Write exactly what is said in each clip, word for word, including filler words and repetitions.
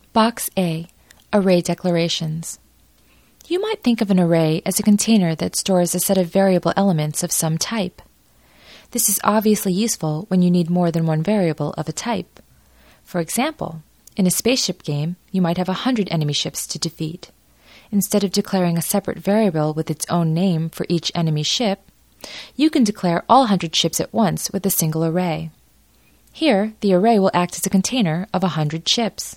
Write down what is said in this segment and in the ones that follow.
Box A, Array Declarations. You might think of an array as a container that stores a set of variable elements of some type. This is obviously useful when you need more than one variable of a type. For example, in a spaceship game, you might have a hundred enemy ships to defeat. Instead of declaring a separate variable with its own name for each enemy ship, you can declare all hundred ships at once with a single array. Here, the array will act as a container of a hundred ships.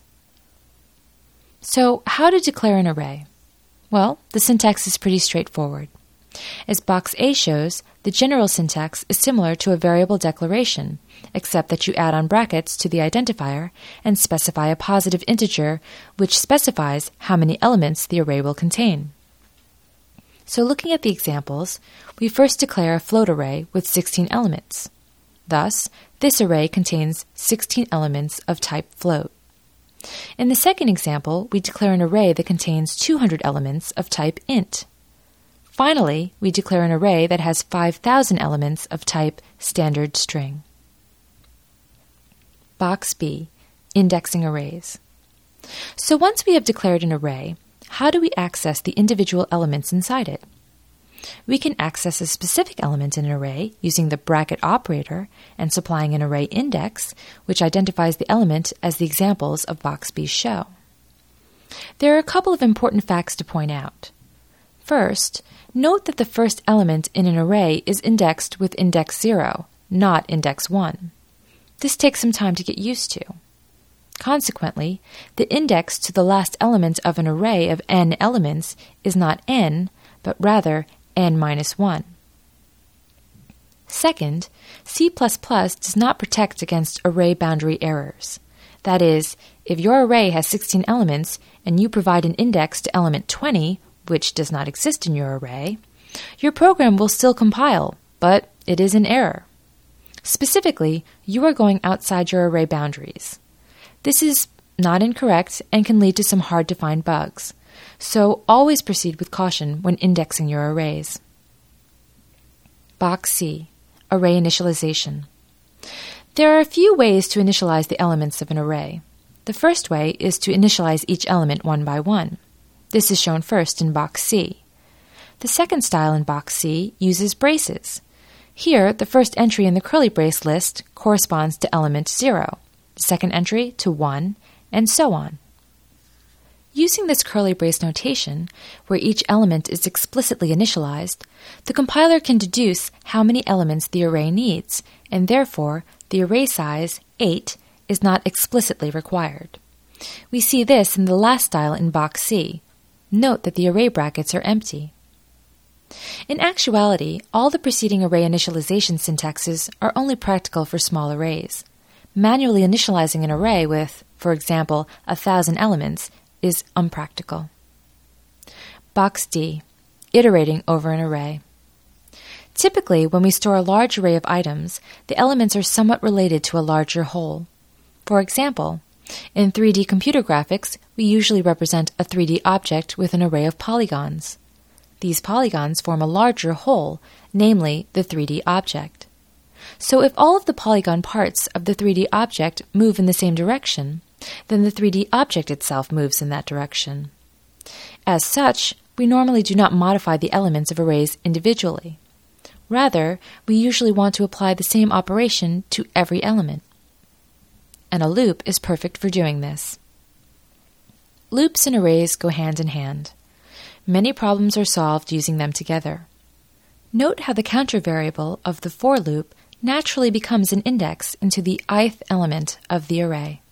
So, how to declare an array? Well, the syntax is pretty straightforward. As box A shows, the general syntax is similar to a variable declaration, except that you add on brackets to the identifier and specify a positive integer which specifies how many elements the array will contain. So looking at the examples, we first declare a float array with sixteen elements. Thus, this array contains sixteen elements of type float. In the second example, we declare an array that contains two hundred elements of type int. Finally, we declare an array that has five thousand elements of type standard string. Box B, Indexing Arrays. So once we have declared an array, how do we access the individual elements inside it? We can access a specific element in an array using the bracket operator and supplying an array index, which identifies the element as the examples of box B show. There are a couple of important facts to point out. First, note that the first element in an array is indexed with index zero, not index one. This takes some time to get used to. Consequently, the index to the last element of an array of n elements is not n, but rather n minus one. Second, C plus plus does not protect against array boundary errors. That is, if your array has sixteen elements and you provide an index to element twenty, which does not exist in your array, your program will still compile, but it is in error. Specifically, you are going outside your array boundaries. This is not incorrect and can lead to some hard-to-find bugs, so always proceed with caution when indexing your arrays. Box C, Array Initialization. There are a few ways to initialize the elements of an array. The first way is to initialize each element one by one. This is shown first in box C. The second style in box C uses braces. Here, the first entry in the curly brace list corresponds to element zero, the second entry to one, and so on. Using this curly brace notation, where each element is explicitly initialized, the compiler can deduce how many elements the array needs, and therefore the array size, eight, is not explicitly required. We see this in the last style in box C. Note that the array brackets are empty. In actuality, all the preceding array initialization syntaxes are only practical for small arrays. Manually initializing an array with, for example, a thousand elements is unpractical. Box D, Iterating over an array. Typically, when we store a large array of items, the elements are somewhat related to a larger whole. For example, in three D computer graphics, we usually represent a three D object with an array of polygons. These polygons form a larger whole, namely the three D object. So if all of the polygon parts of the three D object move in the same direction, then the three D object itself moves in that direction. As such, we normally do not modify the elements of arrays individually. Rather, we usually want to apply the same operation to every element. And a loop is perfect for doing this. Loops and arrays go hand in hand. Many problems are solved using them together. Note how the counter variable of the for loop naturally becomes an index into the ith element of the array.